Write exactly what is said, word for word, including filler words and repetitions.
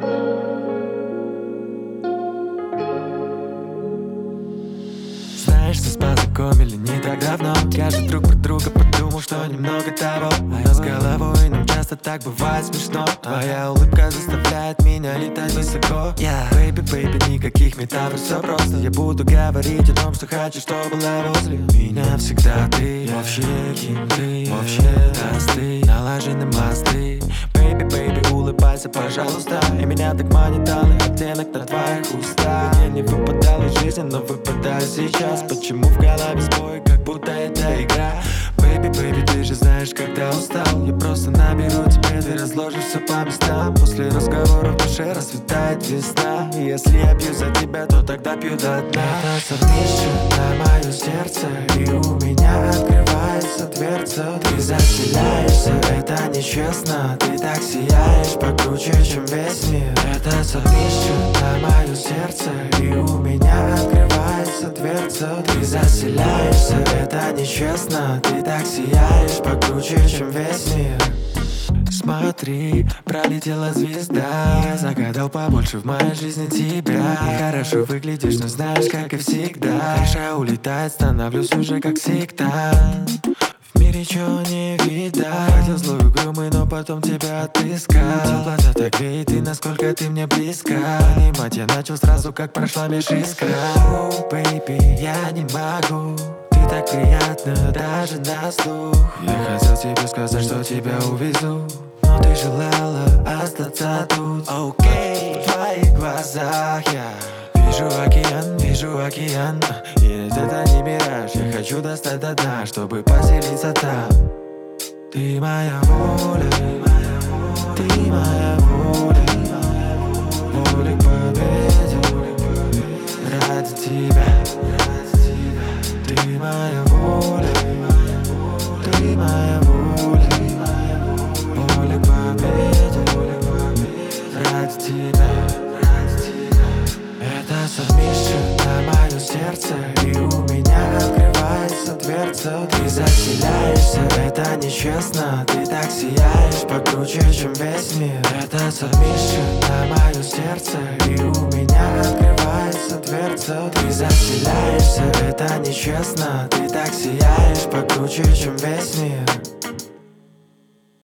Знаешь, нас познакомили не так давно. Каждый друг про друга подумал, что немного того. Но с головой нам часто так бывает смешно. Твоя улыбка заставляет меня летать высоко. Yeah. Baby, baby, никаких метафор, все просто. Я буду говорить о том, что хочу, чтобы была возле меня всегда ты. Вообще хинты, вообще тосты, налажены мосты. Baby, baby, улыбайся, пожалуйста. И меня так манит алый оттенок на твоих устах. Мне не выпадало из жизни, но выпадает сейчас. Почему в голове сбой, как будто это игра? Baby, baby, ты же знаешь, когда устал. Я просто наберу тебе, ты разложишь все по местам. После разговора в душе расцветает весна. И если я пью за тебя, то тогда пью до дна. Это совмещу на мое сердце, и у меня открывается дверца. Ты заселяешься, это нечестно. Ты так сияешь покруче, чем весь мир. Это совмещу на мое сердце, и у меня открывается дверца. Ты заселяешься, это нечестно. Ты так сияешь покруче, чем весь мир. Смотри, пролетела звезда. Я загадал побольше в моей жизни тебя. Хорошо выглядишь, но знаешь, как и всегда. Крыша улетает, становлюсь уже как сектант. В мире чего не видать. Хотел злой угрюмый, но потом тебя отыскал. Теплота так веет, и насколько ты мне близка. Понимать я начал сразу, как прошла меж искра. Oh, baby, я не могу. Ты так приятна, даже на слух. Я хотел тебе сказать, что тебя увезу, но ты желала остаться тут. Окей, okay. В твоих глазах я вижу океан, вижу океан. И это не мираж, я хочу достать до дна, чтобы поселиться там. Ты моя воля, ты моя воля, воля к победе, ради тебя. Ты моя воля, ты моя воля, воля к победе, ради тебя. Это совмещено на мое сердце, и у меня открывается дверца. Ты заселяешься, это нечестно. Ты так сияешь покруче, чем весь мир. Это совмещено на мое сердце, и у меня открывается дверца. Ты заселяешься, это нечестно. Ты так сияешь покруче, чем весь мир.